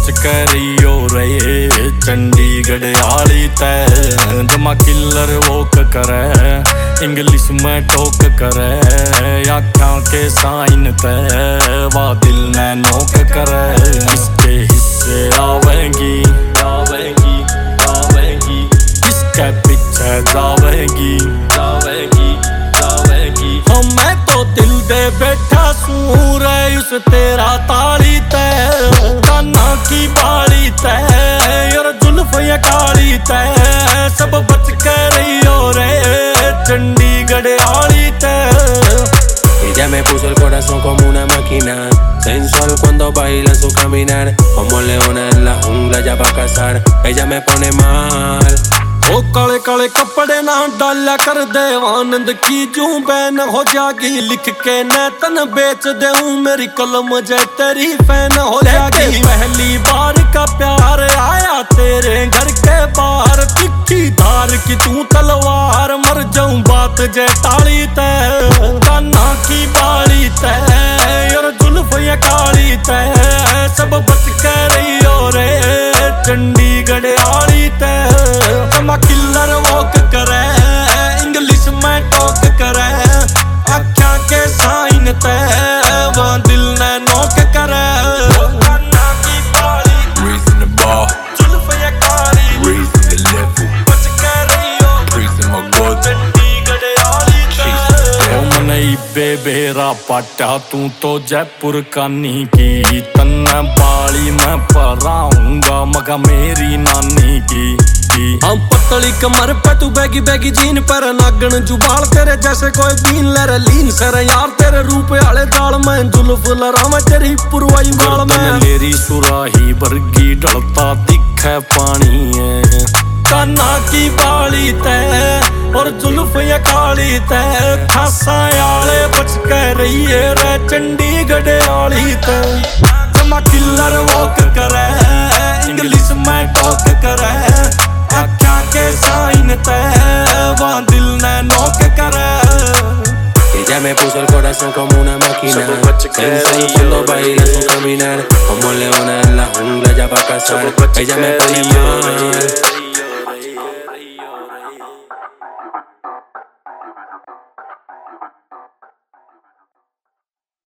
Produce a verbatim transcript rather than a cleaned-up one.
के रियो रहे चंडीगढ़ आली तय जमा किलर वोक करे इंग्लिश में टोक करे आँखों के साइन तय वा दिल ने नोक करे इसके हिस्से आवेगी आवेगी आवेगी इसके पीछे जावेगी जावेगी जावेगी हो मैं तो दिल दे बैठा सूर उस तेरा ताली तय काना की बाली तय और जुल्फ ये काली तय सब बच के रही हो रे चंडीगढ़ आली tey. Ella me puso el corazón como una máquina, sensual cuando baila su caminar, como leona en la jungla ya va a cazar, ella me pone mal. ओ काले काले कपड़े ना डाला कर देवानंद की जू बैन हो जागी लिख के न तन बेच देऊं मेरी कलम जय तेरी फैन हो जागी पहली बार का प्यार आया तेरे घर के बाहर तिखी धार की तू तलवार मर जाऊं बात जय ताली तय काना की बाली तय और जुल्फ ये काली तय सब बच के रही हो रे चंडीगढ़ आली तय किलर वॉक करे इंग्लिश में टॉक करे आँखों के साइन तय वो दिल ने नोक करे काना की बाली raising the bar, जुल्फ ये काली raising the level, बच के रही हो praising my God. चंडीगढ़ आली तय ओ मनई बेबेरा पाटा तू तो जयपुर कानी की तन्ने बाली मैं पराऊंगा मगा मेरी नानी की हम पतली कमर पे तू बैगी बैगी जीन पर नागन जुबाल तेरे जैसे कोई बीन ले रे लीन सर यार तेरे रूप आले दाल में जुल्फ लरा मैं तेरी पुरवाई बाल में मेरी सुराही वर्गी ढलता दिखे पानी है काना की बाली तय और जुल्फ ये काली तय खासा आले बच के रही है रे चंडीगढ़ आली तय जमा किलर वॉक करे इंग्लिश में टॉक करे आँखों के साइन तय वो दिल ने नोक करे Ella me puso el corazón como una máquina, sensual cuando baila su caminar, como leona en la jungla ya va a cazar, ella me pone mal.